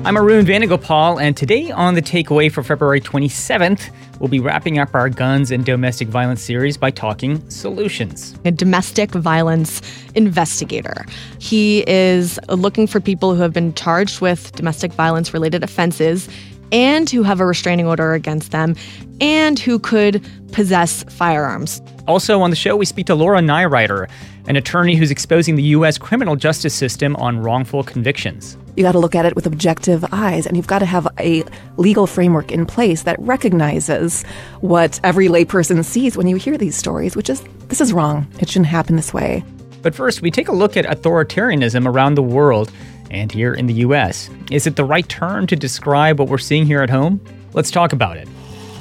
I'm Arun Vanagopal, and today on The Takeaway for February 27th, we'll be wrapping up our guns and domestic violence series by talking solutions. A domestic violence investigator. He is looking for people who have been charged with domestic violence-related offenses and who have a restraining order against them and who could possess firearms. Also on the show, we speak to Laura Neireiter, an attorney who's exposing the U.S. criminal justice system on wrongful convictions. You got to look at it with objective eyes, and you've got to have a legal framework in place that recognizes what every layperson sees when you hear these stories, which is, this is wrong. It shouldn't happen this way. But first, we take a look at authoritarianism around the world and here in the U.S. Is it the right term to describe what we're seeing here at home? Let's talk about it.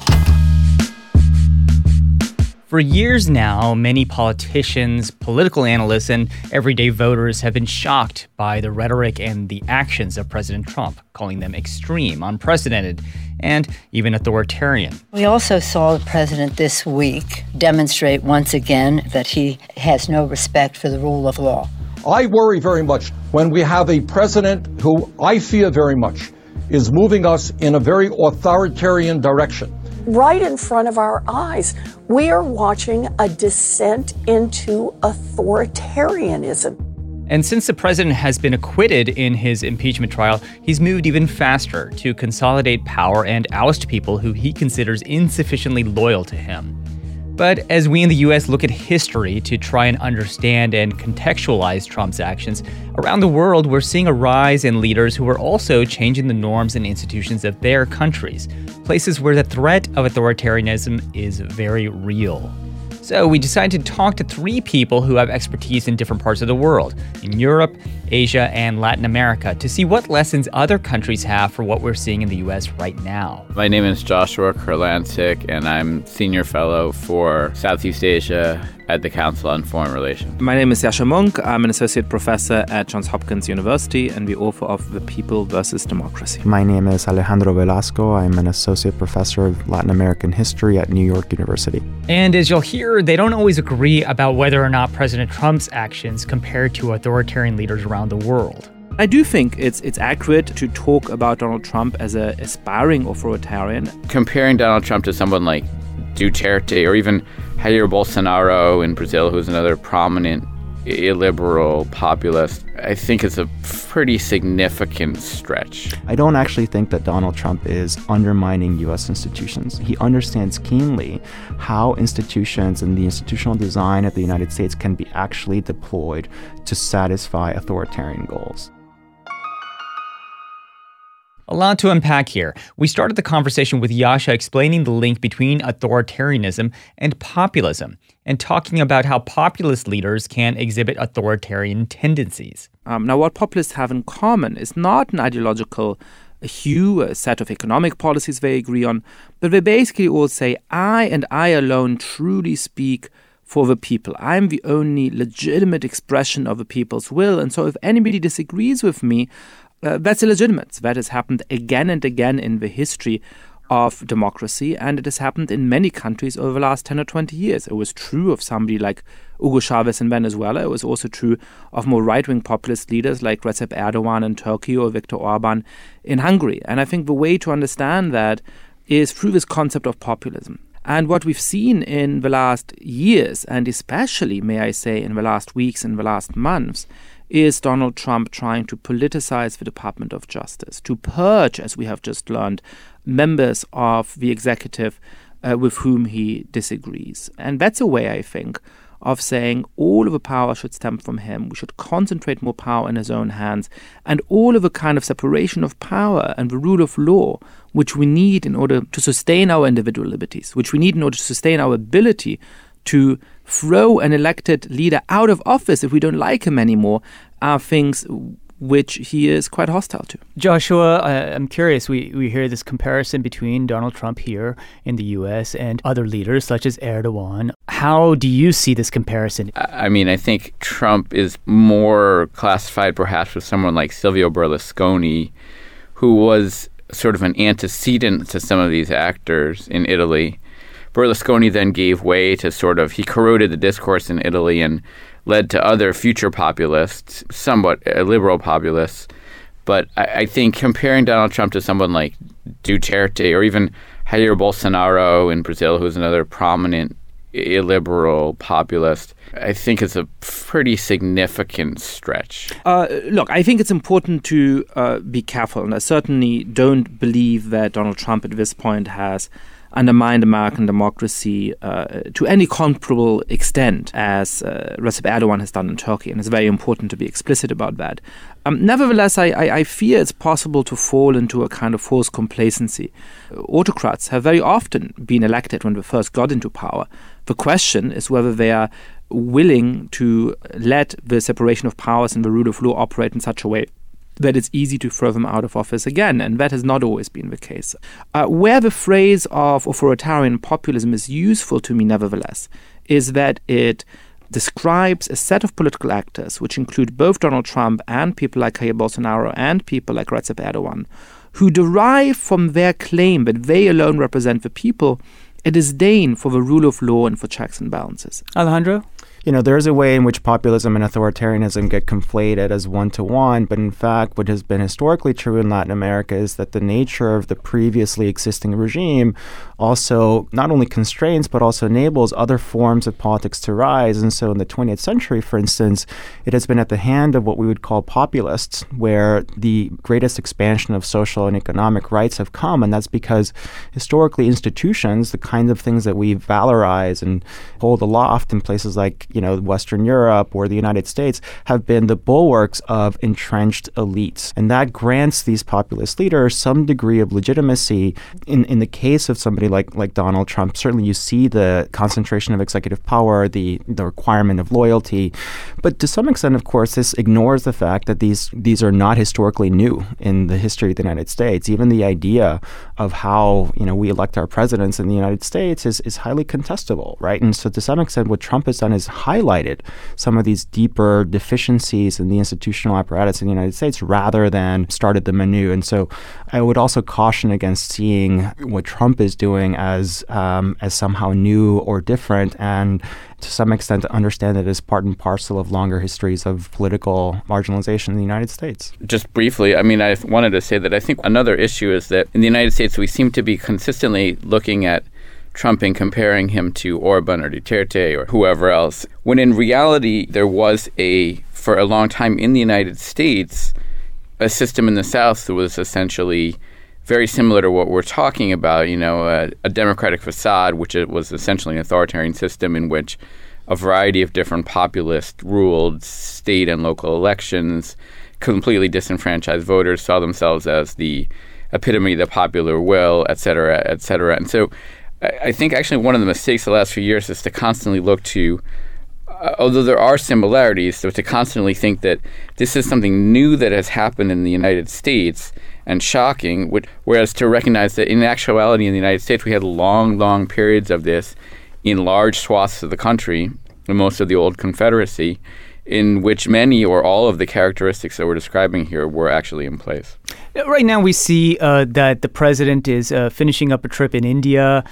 For years now, many politicians, political analysts, and everyday voters have been shocked by the rhetoric and the actions of President Trump, calling them extreme, unprecedented, and even authoritarian. We also saw the president this week demonstrate once again that he has no respect for the rule of law. I worry very much when we have a president who I fear very much is moving us in a very authoritarian direction. Right in front of our eyes, we are watching a descent into authoritarianism. And since the president has been acquitted in his impeachment trial, he's moved even faster to consolidate power and oust people who he considers insufficiently loyal to him. But as we in the U.S. look at history to try and understand and contextualize Trump's actions, around the world we're seeing a rise in leaders who are also changing the norms and institutions of their countries, places where the threat of authoritarianism is very real. So we decided to talk to three people who have expertise in different parts of the world, in Europe, Asia, and Latin America, to see what lessons other countries have for what we're seeing in the U.S. right now. My name is Joshua Kurlancik, and I'm Senior Fellow for Southeast Asia at the Council on Foreign Relations. My name is Yascha Mounk. I'm an Associate Professor at Johns Hopkins University and the author of The People versus Democracy. My name is Alejandro Velasco. I'm an Associate Professor of Latin American History at New York University. And as you'll hear, they don't always agree about whether or not President Trump's actions compare to authoritarian leaders around the world. I do think it's accurate to talk about Donald Trump as an aspiring authoritarian. Comparing Donald Trump to someone like Duterte or even Jair Bolsonaro in Brazil, who's another prominent illiberal populist, I think is a pretty significant stretch. I don't actually think that Donald Trump is undermining U.S. institutions. He understands keenly how institutions and the institutional design of the United States can be actually deployed to satisfy authoritarian goals. A lot to unpack here. We started the conversation with Yascha explaining the link between authoritarianism and populism, and talking about how populist leaders can exhibit authoritarian tendencies. Now, what populists have in common is not an ideological hue, a set of economic policies they agree on, but they basically all say, I and I alone truly speak for the people. I'm the only legitimate expression of the people's will, and so if anybody disagrees with me, that's illegitimate. That has happened again and again in the history of democracy, and it has happened in many countries over the last 10 or 20 years. It was true of somebody like Hugo Chavez in Venezuela. It was also true of more right-wing populist leaders like Recep Erdogan in Turkey or Viktor Orban in Hungary. And I think the way to understand that is through this concept of populism. And what we've seen in the last years, and especially, may I say, in the last weeks and the last months, is Donald Trump trying to politicize the Department of Justice, to purge, as we have just learned, members of the executive with whom he disagrees. And that's a way, I think, of saying all of the power should stem from him. We should concentrate more power in his own hands. And all of the kind of separation of power and the rule of law, which we need in order to sustain our individual liberties, which we need in order to sustain our ability to throw an elected leader out of office if we don't like him anymore, are things which he is quite hostile to. Joshua, I'm curious, we hear this comparison between Donald Trump here in the U.S. and other leaders such as Erdogan. How do you see this comparison? I mean, I think Trump is more classified perhaps with someone like Silvio Berlusconi, who was sort of an antecedent to some of these actors in Italy. Berlusconi then gave way to he corroded the discourse in Italy and led to other future populists, somewhat liberal populists, But I think comparing Donald Trump to someone like Duterte or even Jair Bolsonaro in Brazil, who's another prominent illiberal populist, I think is a pretty significant stretch. Look, I think it's important to be careful, and I certainly don't believe that Donald Trump at this point has undermined American democracy to any comparable extent as Recep Erdogan has done in Turkey, and it's very important to be explicit about that. Nevertheless, I fear it's possible to fall into a kind of false complacency. Autocrats have very often been elected when they first got into power. The question is whether they are willing to let the separation of powers and the rule of law operate in such a way that it's easy to throw them out of office again, and that has not always been the case. Where the phrase of authoritarian populism is useful to me, nevertheless, is that it describes a set of political actors, which include both Donald Trump and people like Jair Bolsonaro and people like Recep Erdogan, who derive from their claim that they alone represent the people a disdain for the rule of law and for checks and balances. Alejandro? There's a way in which populism and authoritarianism get conflated as one-to-one, but in fact, what has been historically true in Latin America is that the nature of the previously existing regime also not only constrains, but also enables other forms of politics to rise. And so in the 20th century, for instance, it has been at the hand of what we would call populists, where the greatest expansion of social and economic rights have come. And that's because historically institutions, the kinds of things that we valorize and hold aloft in places like Western Europe or the United States, have been the bulwarks of entrenched elites. And that grants these populist leaders some degree of legitimacy. In the case of somebody like Donald Trump, certainly you see the concentration of executive power, the requirement of loyalty. But to some extent, of course, this ignores the fact that these are not historically new in the history of the United States. Even the idea of how we elect our presidents in the United States is highly contestable, right? And so to some extent, what Trump has done is highlighted some of these deeper deficiencies in the institutional apparatus in the United States rather than started them anew. And so I would also caution against seeing what Trump is doing as somehow new or different, and to some extent to understand it as part and parcel of longer histories of political marginalization in the United States. Just briefly, I wanted to say that I think another issue is that in the United States we seem to be consistently looking at Trump and comparing him to Orban or Duterte or whoever else, when in reality there was for a long time in the United States, a system in the South that was essentially very similar to what we're talking about, a democratic facade, which it was essentially an authoritarian system in which a variety of different populists ruled state and local elections, completely disenfranchised voters, saw themselves as the epitome of the popular will, et cetera, et cetera. And so I think actually one of the mistakes the last few years is to constantly look to, although there are similarities, so to constantly think that this is something new that has happened in the United States and shocking, whereas to recognize that in actuality in the United States we had long, long periods of this in large swaths of the country, in most of the old Confederacy, in which many or all of the characteristics that we're describing here were actually in place. Right now we see that the president is finishing up a trip in India,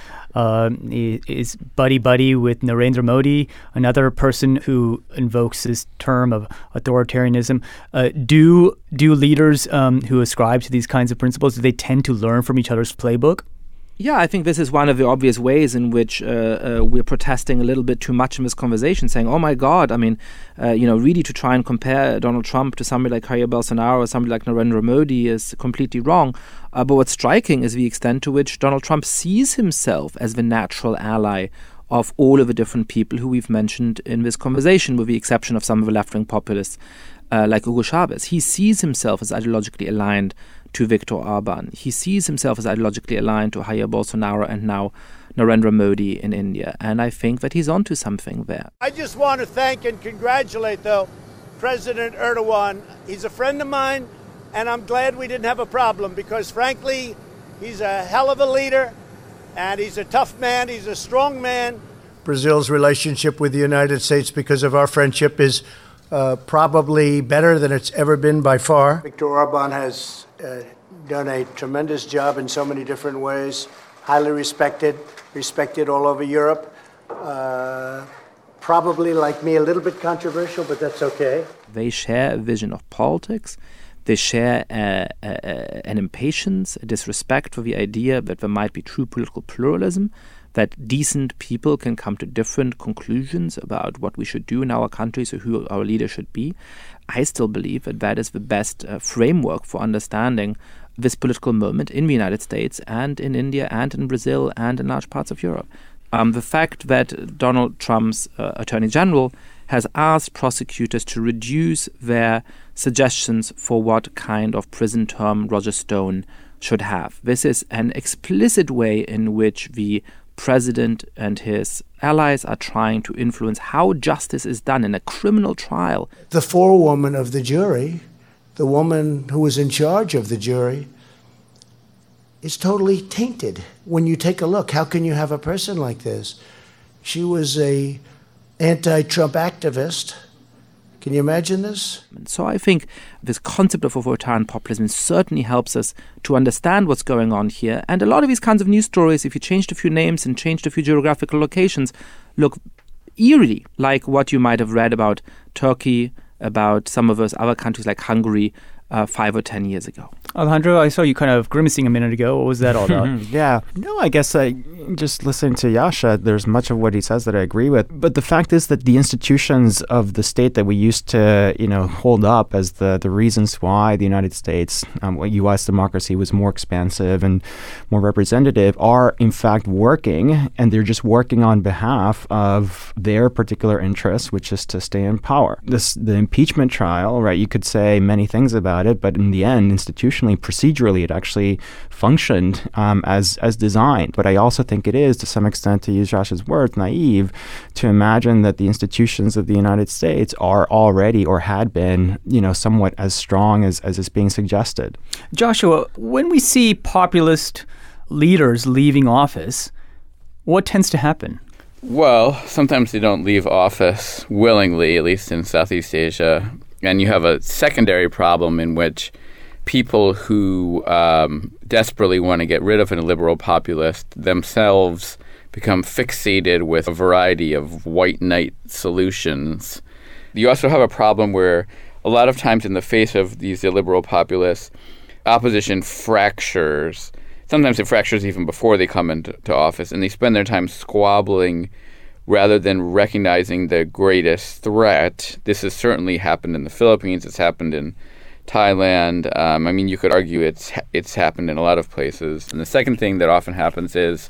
is buddy-buddy with Narendra Modi, another person who invokes this term of authoritarianism. Do leaders who ascribe to these kinds of principles, do they tend to learn from each other's playbook? Yeah, I think this is one of the obvious ways in which we're protesting a little bit too much in this conversation, saying, oh my God, really to try and compare Donald Trump to somebody like Jair Bolsonaro or somebody like Narendra Modi is completely wrong. But what's striking is the extent to which Donald Trump sees himself as the natural ally of all of the different people who we've mentioned in this conversation, with the exception of some of the left-wing populists like Hugo Chavez. He sees himself as ideologically aligned to Viktor Orban. He sees himself as ideologically aligned to Jair Bolsonaro and now Narendra Modi in India. And I think that he's onto something there. I just want to thank and congratulate, though, President Erdogan. He's a friend of mine, and I'm glad we didn't have a problem because, frankly, he's a hell of a leader, and he's a tough man. He's a strong man. Brazil's relationship with the United States, because of our friendship, is probably better than it's ever been by far. Viktor Orban has done a tremendous job in so many different ways, highly respected all over Europe. Probably, like me, a little bit controversial, but that's okay. They share a vision of politics They share an impatience, a disrespect for the idea that there might be true political pluralism, that decent people can come to different conclusions about what we should do in our countries or who our leader should be. I still believe that that is the best framework for understanding this political moment in the United States and in India and in Brazil and in large parts of Europe. The fact that Donald Trump's Attorney General has asked prosecutors to reduce their suggestions for what kind of prison term Roger Stone should have. This is an explicit way in which the president and his allies are trying to influence how justice is done in a criminal trial. The forewoman of the jury, the woman who was in charge of the jury, is totally tainted. When you take a look, how can you have a person like this? She was a anti-Trump activist. Can you imagine this? So I think this concept of authoritarian populism certainly helps us to understand what's going on here. And a lot of these kinds of news stories, if you changed a few names and changed a few geographical locations, look eerily like what you might have read about Turkey, about some of those other countries like Hungary 5 or 10 years ago. Alejandro, I saw you kind of grimacing a minute ago. What was that all about? Yeah. No, I guess just listening to Yasha, there's much of what he says that I agree with. But the fact is that the institutions of the state that we used to, hold up as the reasons why the United States, U.S. democracy was more expansive and more representative are in fact working, and they're just working on behalf of their particular interests, which is to stay in power. The impeachment trial, right, you could say many things about it, but in the end, institutionally, procedurally, it actually functioned as designed. But I also think it is, to some extent, to use Josh's words, naive to imagine that the institutions of the United States are already or had been, somewhat as strong as is being suggested. Joshua, when we see populist leaders leaving office, what tends to happen? Well, sometimes they don't leave office willingly, at least in Southeast Asia. And you have a secondary problem in which people who desperately want to get rid of a liberal populist themselves become fixated with a variety of white knight solutions. You also have a problem where a lot of times in the face of these illiberal populists, opposition fractures. Sometimes it fractures even before they come into office, and they spend their time squabbling rather than recognizing the greatest threat. This has certainly happened in the Philippines. It's happened in Thailand. You could argue it's happened in a lot of places. And the second thing that often happens is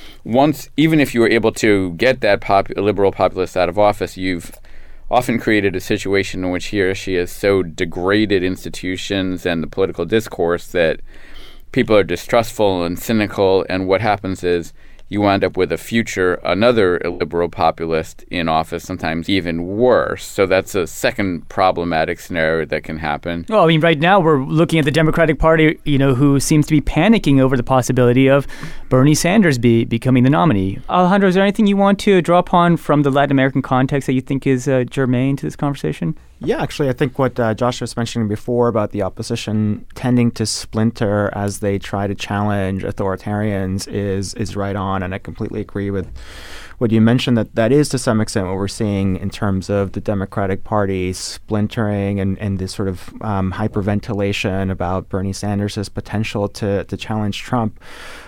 even if you were able to get that liberal populist out of office, you've often created a situation in which he or she has so degraded institutions and the political discourse that people are distrustful and cynical. And what happens is you wind up with another illiberal populist in office, sometimes even worse. So that's a second problematic scenario that can happen. Well, right now we're looking at the Democratic Party, who seems to be panicking over the possibility of Bernie Sanders becoming the nominee. Alejandro, is there anything you want to draw upon from the Latin American context that you think is germane to this conversation? Yeah, actually, I think what Josh was mentioning before about the opposition tending to splinter as they try to challenge authoritarians is right on, and I completely agree with what you mentioned, that is to some extent what we're seeing in terms of the Democratic Party splintering and this sort of hyperventilation about Bernie Sanders' potential to challenge Trump.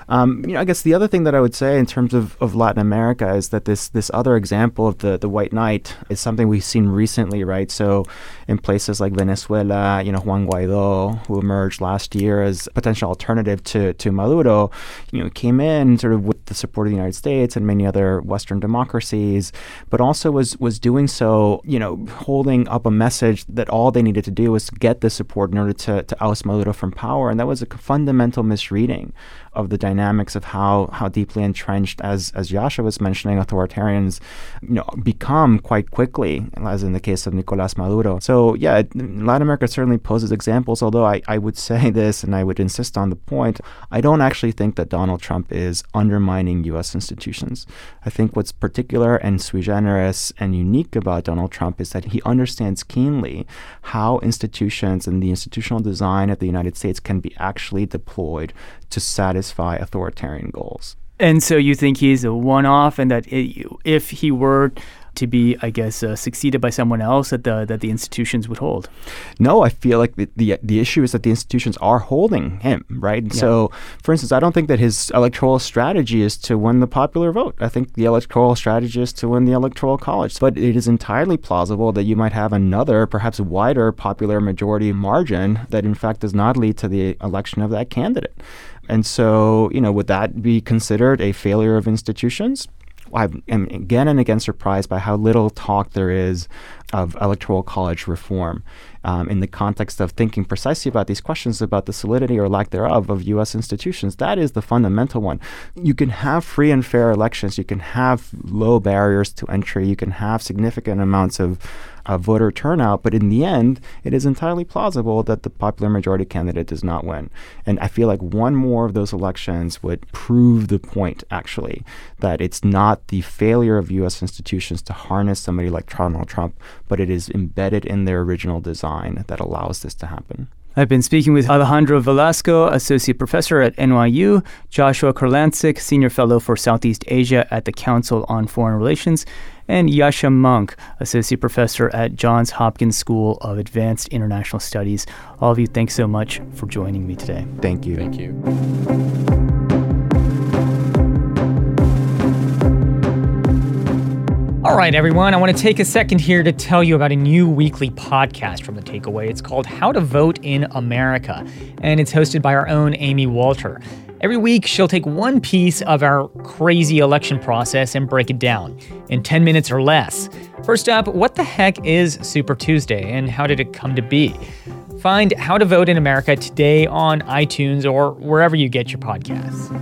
I guess the other thing that I would say in terms of Latin America is that this other example of the white knight is something we've seen recently, right? So in places like Venezuela, Juan Guaido, who emerged last year as a potential alternative to Maduro, came in sort of with the support of the United States and many other Western democracies, but also was doing so, holding up a message that all they needed to do was get the support in order to oust Maduro from power. And that was a fundamental misreading of the dynamics of how deeply entrenched, as Yasha was mentioning, authoritarians become quite quickly, as in the case of Nicolás Maduro. So yeah, Latin America certainly poses examples, although I would say this, and I would insist on the point, I don't actually think that Donald Trump is undermining U.S. institutions. I think what's particular and sui generis and unique about Donald Trump is that he understands keenly how institutions and the institutional design of the United States can be actually deployed to satisfy authoritarian goals. And so you think he's a one-off, and that if he were to be, I guess, succeeded by someone else that the institutions would hold? No, I feel like the issue is that the institutions are holding him, right? Yeah. So, for instance, I don't think that his electoral strategy is to win the popular vote. I think the electoral strategy is to win the Electoral College. But it is entirely plausible that you might have another, perhaps wider popular majority margin that in fact does not lead to the election of that candidate. And so, would that be considered a failure of institutions? I am again and again surprised by how little talk there is of Electoral College reform in the context of thinking precisely about these questions about the solidity or lack thereof of U.S. institutions. That is the fundamental one. You can have free and fair elections. You can have low barriers to entry. You can have significant amounts of voter turnout. But in the end, it is entirely plausible that the popular majority candidate does not win. And I feel like one more of those elections would prove the point, actually, that it's not the failure of U.S. institutions to harness somebody like Donald Trump, but it is embedded in their original design that allows this to happen. I've been speaking with Alejandro Velasco, Associate Professor at NYU, Joshua Kurlantzick, Senior Fellow for Southeast Asia at the Council on Foreign Relations, and Yascha Mounk, Associate Professor at Johns Hopkins School of Advanced International Studies. All of you, thanks so much for joining me today. Thank you. Thank you. All right, everyone, I want to take a second here to tell you about a new weekly podcast from The Takeaway. It's called How to Vote in America, and it's hosted by our own Amy Walter. Every week, she'll take one piece of our crazy election process and break it down in 10 minutes or less. First up, what the heck is Super Tuesday, and how did it come to be? Find How to Vote in America today on iTunes or wherever you get your podcasts.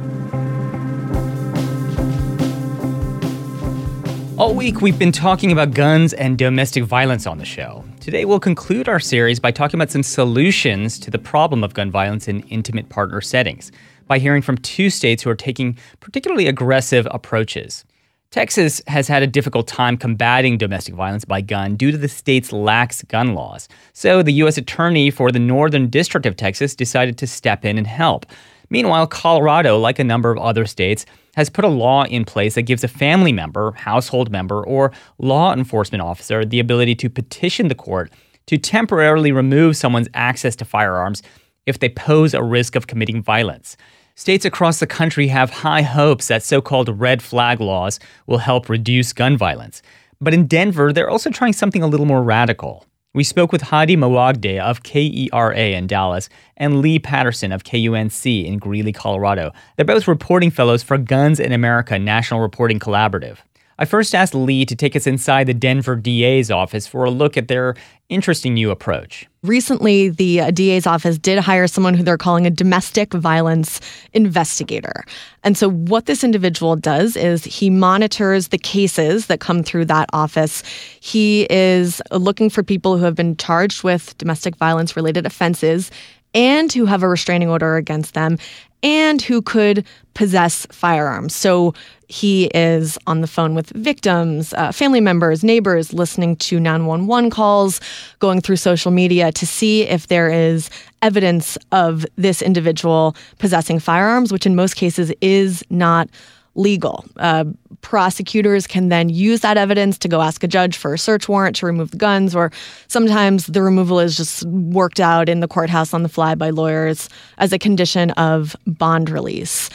All week, we've been talking about guns and domestic violence on the show. Today, we'll conclude our series by talking about some solutions to the problem of gun violence in intimate partner settings, by hearing from two states who are taking particularly aggressive approaches. Texas has had a difficult time combating domestic violence by gun due to the state's lax gun laws. So the U.S. Attorney for the Northern District of Texas decided to step in and help. Meanwhile, Colorado, like a number of other states, has put a law in place that gives a family member, household member, or law enforcement officer the ability to petition the court to temporarily remove someone's access to firearms if they pose a risk of committing violence. States across the country have high hopes that so-called red flag laws will help reduce gun violence. But in Denver, they're also trying something a little more radical. We spoke with Hadi Mawagde of KERA in Dallas and Lee Patterson of KUNC in Greeley, Colorado. They're both reporting fellows for Guns in America National Reporting Collaborative. I first asked Lee to take us inside the Denver DA's office for a look at their interesting new approach. Recently, the DA's office did hire someone who they're calling a domestic violence investigator. And so what this individual does is he monitors the cases that come through that office. He is looking for people who have been charged with domestic violence related offenses and who have a restraining order against them and who could possess firearms. So he is on the phone with victims, family members, neighbors, listening to 911 calls, going through social media to see if there is evidence of this individual possessing firearms, which in most cases is not legal. Prosecutors can then use that evidence to go ask a judge for a search warrant to remove the guns, or sometimes the removal is just worked out in the courthouse on the fly by lawyers as a condition of bond release.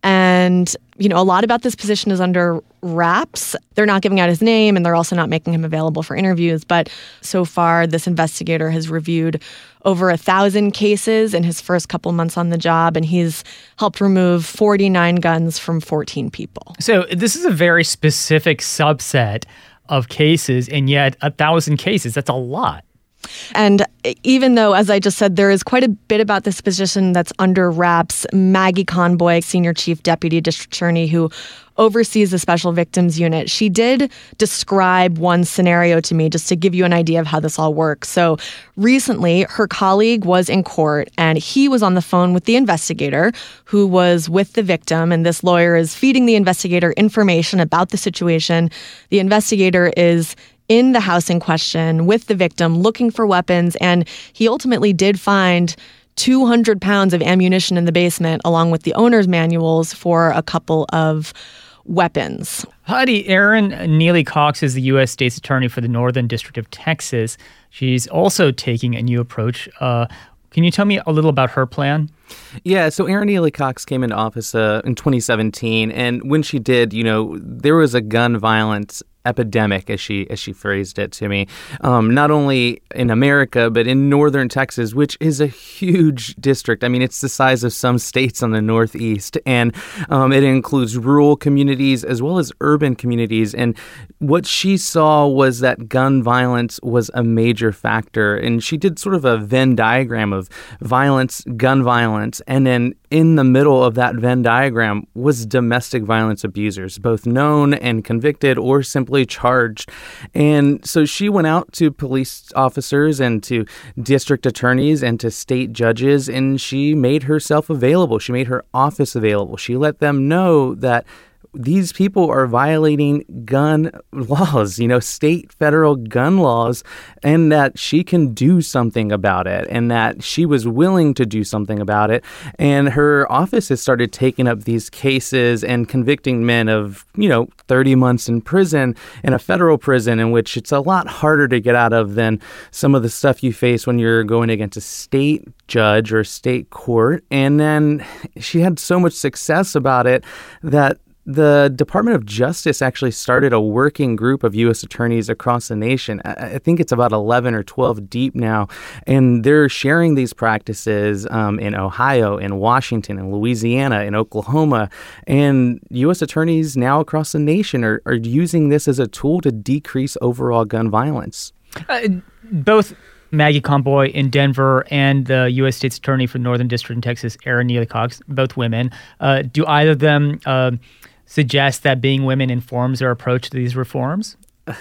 And, a lot about this position is under wraps. They're not giving out his name, and they're also not making him available for interviews. But so far, this investigator has reviewed over 1,000 cases in his first couple months on the job, and he's helped remove 49 guns from 14 people. So this is a very specific subset of cases, and yet 1,000 cases, that's a lot. And even though, as I just said, there is quite a bit about this position that's under wraps, Maggie Conboy, Senior Chief Deputy District Attorney who oversees the Special Victims Unit, she did describe one scenario to me just to give you an idea of how this all works. So recently, her colleague was in court and he was on the phone with the investigator who was with the victim, and this lawyer is feeding the investigator information about the situation. The investigator is in the house in question with the victim looking for weapons, and he ultimately did find 200 pounds of ammunition in the basement along with the owner's manuals for a couple of weapons. Heidi, Erin Neely Cox is the U.S. State's Attorney for the Northern District of Texas. She's also taking a new approach. Can you tell me a little about her plan? Yeah, so Erin Neely Cox came into office in 2017, and when she did, there was a gun violence epidemic, as she phrased it to me, not only in America, but in northern Texas, which is a huge district. I mean, it's the size of some states on the Northeast, and it includes rural communities as well as urban communities. And what she saw was that gun violence was a major factor. And she did sort of a Venn diagram of violence, gun violence, and then in the middle of that Venn diagram was domestic violence abusers, both known and convicted or simply charged. And so she went out to police officers and to district attorneys and to state judges, and she made herself available. She made her office available. She let them know that these people are violating gun laws, state, federal gun laws, and that she can do something about it, and that she was willing to do something about it. And her office has started taking up these cases and convicting men of, 30 months in prison, in a federal prison, in which it's a lot harder to get out of than some of the stuff you face when you're going against a state judge or state court. And then she had so much success about it that the Department of Justice actually started a working group of U.S. attorneys across the nation. I think it's about 11 or 12 deep now, and they're sharing these practices in Ohio, in Washington, in Louisiana, in Oklahoma, and U.S. attorneys now across the nation are using this as a tool to decrease overall gun violence. Both Maggie Comboy in Denver and the U.S. State's Attorney for the Northern District in Texas, Erin Neely Cox, both women, do either of them suggest that being women informs their approach to these reforms?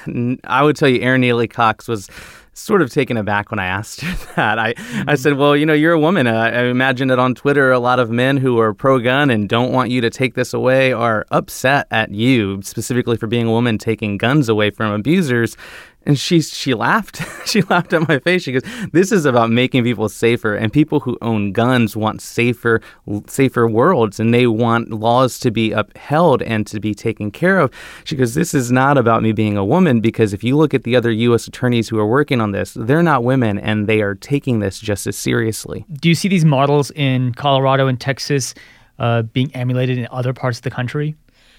I would tell you Erin Neely Cox was sort of taken aback when I asked her that. I said, well, you're a woman. I imagine that on Twitter, a lot of men who are pro-gun and don't want you to take this away are upset at you, specifically for being a woman taking guns away from abusers. And she laughed. She laughed at my face. She goes, this is about making people safer, and people who own guns want safer worlds, and they want laws to be upheld and to be taken care of. She goes, this is not about me being a woman, because if you look at the other U.S. attorneys who are working on this, they're not women, and they are taking this just as seriously. Do you see these models in Colorado and Texas being emulated in other parts of the country?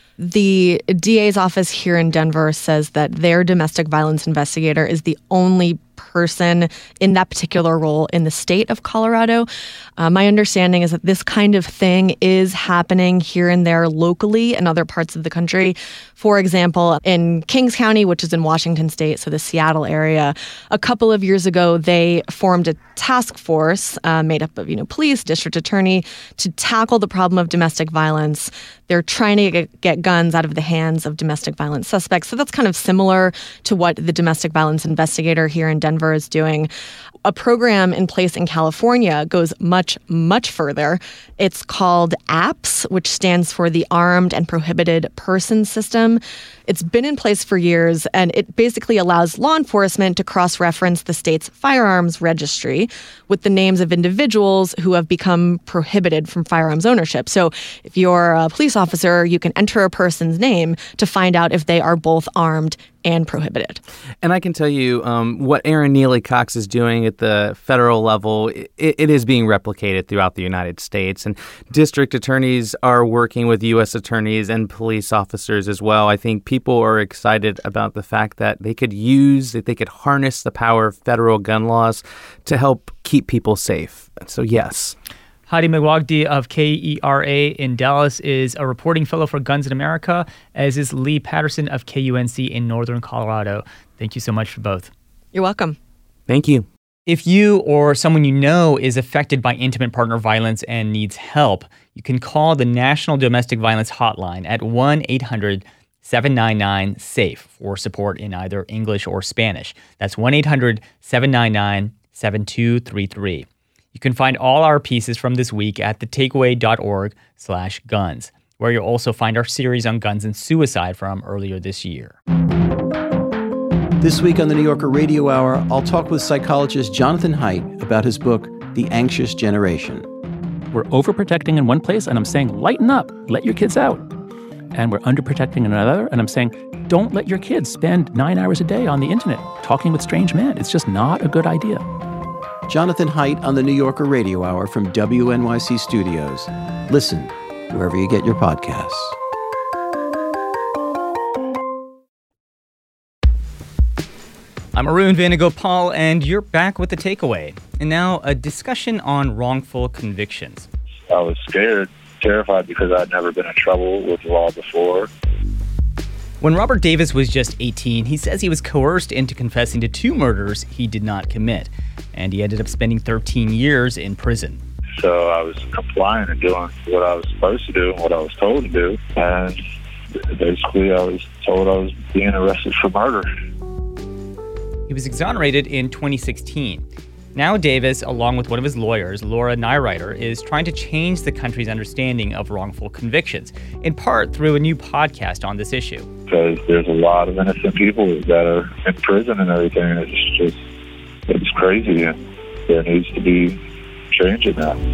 The DA's office here in Denver says that their domestic violence investigator is the only person in that particular role in the state of Colorado. My understanding is that this kind of thing is happening here and there locally in other parts of the country. For example, in Kings County, which is in Washington State, so the Seattle area, a couple of years ago, they formed a task force made up of, police, district attorney, to tackle the problem of domestic violence. They're trying to get guns out of the hands of domestic violence suspects. So that's kind of similar to what the domestic violence investigator here in Denver is doing. A program in place in California goes much, much further. It's called APPS, which stands for the Armed and Prohibited Persons System. It's been in place for years, and it basically allows law enforcement to cross-reference the state's firearms registry with the names of individuals who have become prohibited from firearms ownership. So if you're a police officer, you can enter a person's name to find out if they are both armed and prohibited. And I can tell you what Erin Neely Cox is doing at the federal level, it is being replicated throughout the United States. And district attorneys are working with U.S. attorneys and police officers as well. I think people are excited about the fact that they could harness the power of federal gun laws to help keep people safe. So, yes. Hadi Megwagdi of KERA in Dallas is a reporting fellow for Guns in America, as is Lee Patterson of KUNC in Northern Colorado. Thank you so much for both. You're welcome. Thank you. If you or someone you know is affected by intimate partner violence and needs help, you can call the National Domestic Violence Hotline at 1-800-799-SAFE for support in either English or Spanish. That's 1-800-799-7233. You can find all our pieces from this week at thetakeaway.org/guns, where you'll also find our series on guns and suicide from earlier this year. This week on the New Yorker Radio Hour, I'll talk with psychologist Jonathan Haidt about his book, The Anxious Generation. We're overprotecting in one place, and I'm saying lighten up, let your kids out. and we're underprotecting another. And I'm saying, don't let your kids spend 9 hours a day on the internet talking with strange men. It's just not a good idea. Jonathan Haidt on the New Yorker Radio Hour from WNYC Studios. Listen wherever you get your podcasts. I'm Arun Venugopal, and you're back with The Takeaway. And now, a discussion on wrongful convictions. I was scared, terrified, because I'd never been in trouble with the law before. When Robert Davis was just 18, he says he was coerced into confessing to 2 murders he did not commit, and he ended up spending 13 years in prison. So I was complying and doing what I was supposed to do and what I was told to do, and basically I was told I was being arrested for murder. He was exonerated in 2016. Now Davis, along with one of his lawyers, Laura Nyrider, is trying to change the country's understanding of wrongful convictions, in part through a new podcast on this issue. Because there's a lot of innocent people that are in prison and everything, and it's crazy, and there needs to be change in that.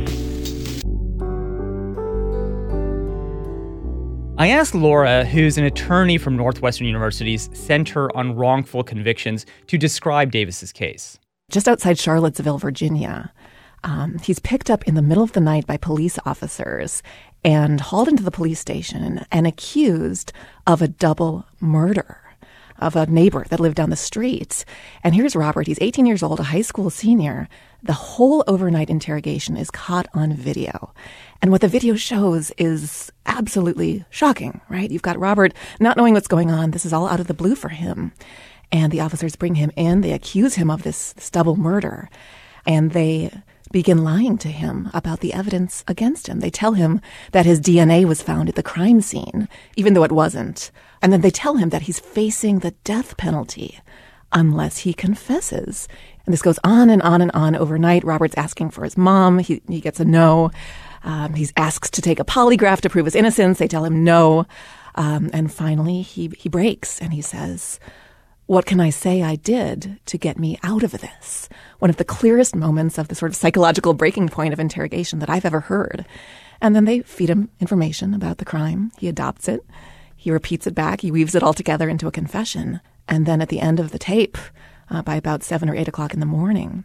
I asked Laura, who's an attorney from Northwestern University's Center on Wrongful Convictions, to describe Davis's case. Just outside Charlottesville, Virginia, he's picked up in the middle of the night by police officers and hauled into the police station and accused of a double murder of a neighbor that lived down the street. And here's Robert. He's 18 years old, a high school senior. The whole overnight interrogation is caught on video. And what the video shows is absolutely shocking, right? You've got Robert not knowing what's going on. This is all out of the blue for him. And the officers bring him in. They accuse him of this double murder. And they begin lying to him about the evidence against him. They tell him that his DNA was found at the crime scene, even though it wasn't. And then they tell him that he's facing the death penalty unless he confesses. And this goes on and on and on overnight. Robert's asking for his mom. He gets a no. He's asked to take a polygraph to prove his innocence. They tell him no. And finally, he breaks and he says, "What can I say I did to get me out of this?" One of the clearest moments of the sort of psychological breaking point of interrogation that I've ever heard. And then they feed him information about the crime. He adopts it. He repeats it back. He weaves it all together into a confession. And then at the end of the tape, by about 7 or 8 o'clock in the morning,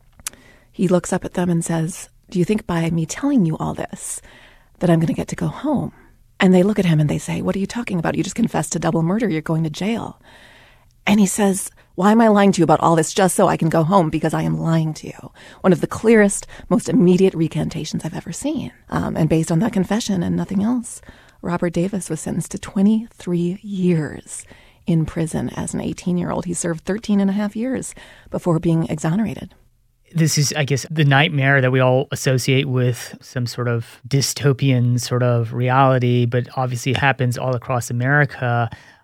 he looks up at them and says, "Do you think by me telling you all this that I'm going to get to go home?" And they look at him and they say, "What are you talking about? You just confessed to double murder. You're going to jail." And he says, "Why am I lying to you about all this just so I can go home? Because I am lying to you." One of the clearest, most immediate recantations I've ever seen. And based on that confession and nothing else, Robert Davis was sentenced to 23 years in prison as an 18-year-old. He served 13 and a half years before being exonerated. This is, I guess, the nightmare that we all associate with some sort of dystopian sort of reality, but obviously happens all across America.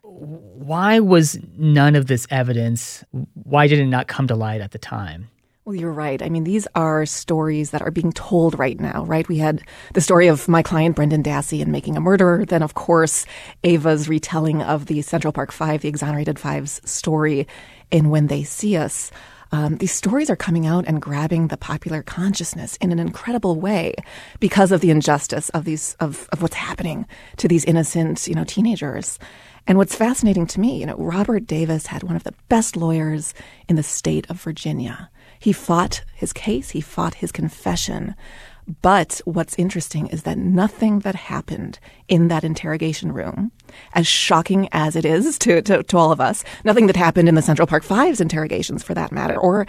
Why was none of this evidence, why did it not come to light at the time? Well, you're right. I mean, these are stories that are being told right now, right? We had the story of my client, Brendan Dassey, in Making a Murderer. Then, of course, Ava's retelling of the Central Park Five, the Exonerated Five's story in When They See Us. These stories are coming out and grabbing the popular consciousness in an incredible way because of the injustice of of what's happening to these innocent, teenagers. And what's fascinating to me, Robert Davis had one of the best lawyers in the state of Virginia. He fought his case. He fought his confession. But what's interesting is that nothing that happened in that interrogation room, as shocking as it is to all of us, nothing that happened in the Central Park Five's interrogations, for that matter, or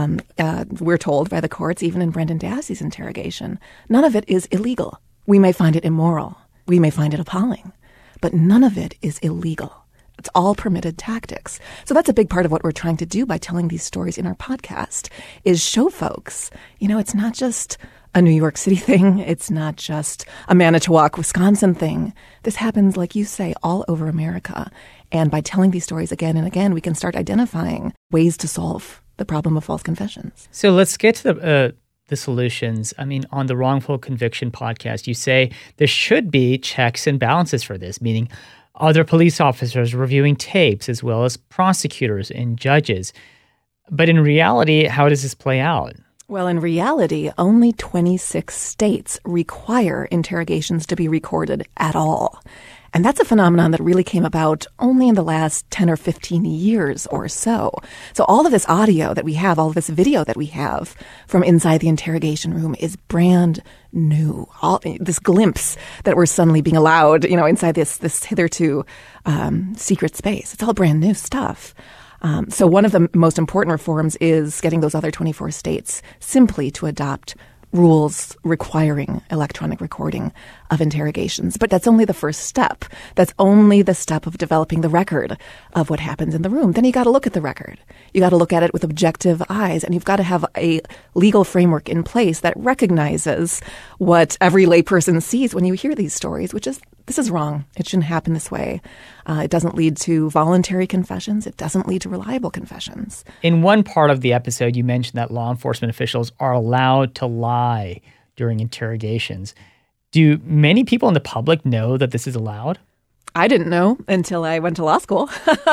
we're told by the courts, even in Brendan Dassey's interrogation, none of it is illegal. We may find it immoral. We may find it appalling. But none of it is illegal. It's all permitted tactics. So that's a big part of what we're trying to do by telling these stories in our podcast, is show folks, it's not just a New York City thing. It's not just a Manitowoc, Wisconsin thing. This happens, like you say, all over America. And by telling these stories again and again, we can start identifying ways to solve the problem of false confessions. So let's get to the solutions. I mean, on the Wrongful Conviction podcast, you say there should be checks and balances for this, meaning other police officers reviewing tapes as well as prosecutors and judges. But in reality, how does this play out? Well, in reality, only 26 states require interrogations to be recorded at all. And that's a phenomenon that really came about only in the last 10 or 15 years or so. So all of this audio that we have, all of this video that we have from inside the interrogation room is brand new. All this glimpse that we're suddenly being allowed, inside this hitherto secret space. It's all brand new stuff. So one of the most important reforms is getting those other 24 states simply to adopt rules requiring electronic recording of interrogations. But that's only the first step. That's only the step of developing the record of what happens in the room. Then you got to look at the record. You got to look at it with objective eyes, and you've got to have a legal framework in place that recognizes what every layperson sees when you hear these stories, which is, this is wrong. It shouldn't happen this way. It doesn't lead to voluntary confessions. It doesn't lead to reliable confessions. In one part of the episode, you mentioned that law enforcement officials are allowed to lie during interrogations. Do many people in the public know that this is allowed? I didn't know until I went to law school.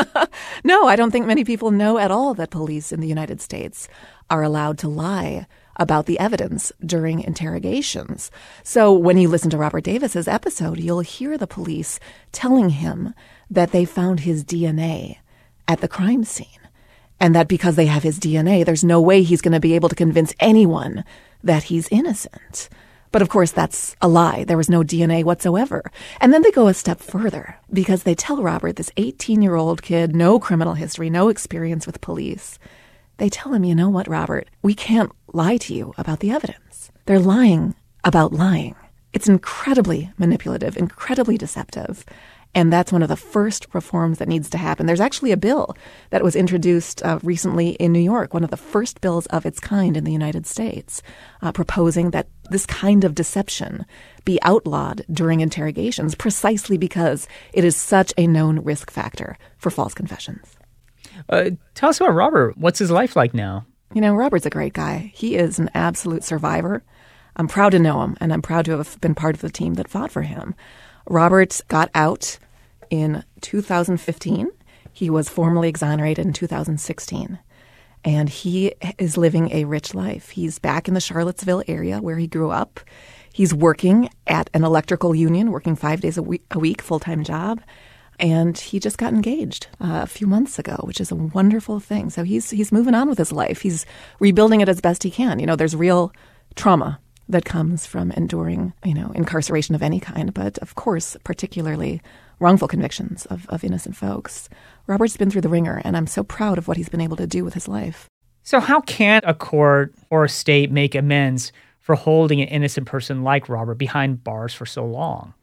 No, I don't think many people know at all that police in the United States are allowed to lie about the evidence during interrogations. So when you listen to Robert Davis's episode, you'll hear the police telling him that they found his DNA at the crime scene, and that because they have his DNA, there's no way he's going to be able to convince anyone that he's innocent. But of course, that's a lie. There was no DNA whatsoever. And then they go a step further because they tell Robert, this 18-year-old kid, no criminal history, no experience with police, they tell him, you know what, Robert, we can't lie to you about the evidence. They're lying about lying. It's incredibly manipulative, incredibly deceptive. And that's one of the first reforms that needs to happen. There's actually a bill that was introduced recently in New York, one of the first bills of its kind in the United States, proposing that this kind of deception be outlawed during interrogations precisely because it is such a known risk factor for false confessions. Tell us about Robert. What's his life like now? Robert's a great guy. He is an absolute survivor. I'm proud to know him, and I'm proud to have been part of the team that fought for him. Robert got out in 2015. He was formally exonerated in 2016. And he is living a rich life. He's back in the Charlottesville area where he grew up. He's working at an electrical union, working 5 days a week, full-time job. And he just got engaged a few months ago, which is a wonderful thing. So he's moving on with his life. He's rebuilding it as best he can. There's real trauma that comes from enduring, incarceration of any kind, but of course, particularly wrongful convictions of innocent folks. Robert's been through the ringer, and I'm so proud of what he's been able to do with his life. So how can a court or a state make amends for holding an innocent person like Robert behind bars for so long?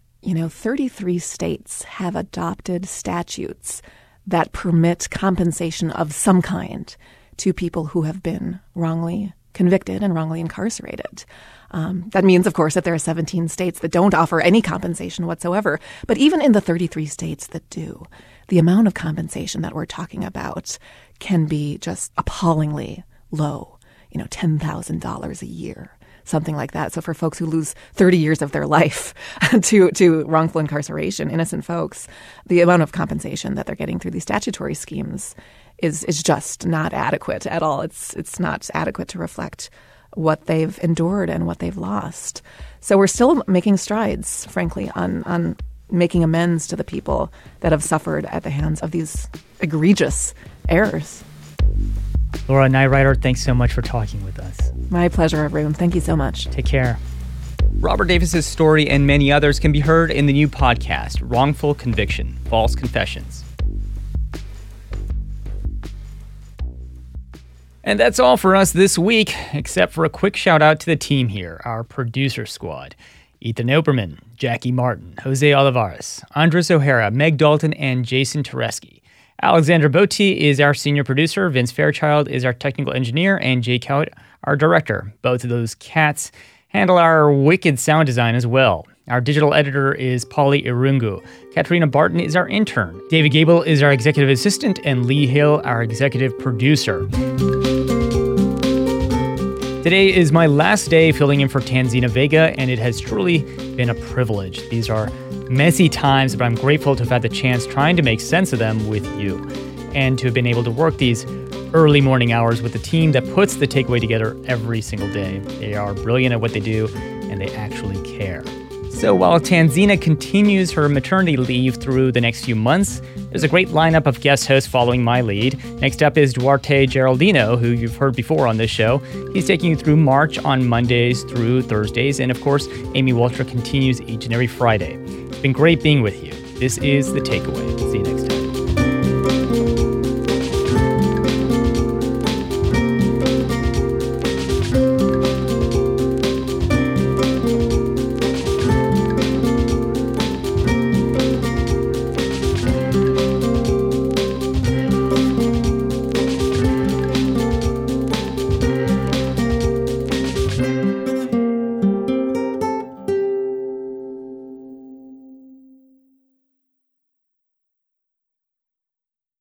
33 states have adopted statutes that permit compensation of some kind to people who have been wrongly convicted and wrongly incarcerated. That means, of course, that there are 17 states that don't offer any compensation whatsoever. But even in the 33 states that do, the amount of compensation that we're talking about can be just appallingly low, $10,000 a year. Something like that. So for folks who lose 30 years of their life to wrongful incarceration, innocent folks, the amount of compensation that they're getting through these statutory schemes is just not adequate at all. It's not adequate to reflect what they've endured and what they've lost. So we're still making strides, frankly, on making amends to the people that have suffered at the hands of these egregious errors. Laura Neirider, thanks so much for talking with us. My pleasure, everyone. Thank you so much. Take care. Robert Davis's story and many others can be heard in the new podcast, Wrongful Conviction, False Confessions. And that's all for us this week, except for a quick shout out to the team here, our producer squad. Ethan Oberman, Jackie Martin, Jose Olivares, Andres O'Hara, Meg Dalton, and Jason Tereski. Alexandra Botti is our senior producer, Vince Fairchild is our technical engineer, and Jay Cowett, our director. Both of those cats handle our wicked sound design as well. Our digital editor is Polly Irungu. Katarina Barton is our intern. David Gable is our executive assistant, and Lee Hill, our executive producer. Today is my last day filling in for Tanzina Vega, and it has truly been a privilege. These are messy times, but I'm grateful to have had the chance trying to make sense of them with you, and to have been able to work these early morning hours with the team that puts the takeaway together every single day. They are brilliant at what they do, and they actually care. So while Tanzina continues her maternity leave through the next few months, there's a great lineup of guest hosts following my lead. Next up is Duarte Geraldino, who you've heard before on this show. He's taking you through March on Mondays through Thursdays. And of course, Amy Walter continues each and every Friday. It's been great being with you. This is The Takeaway. See you next time.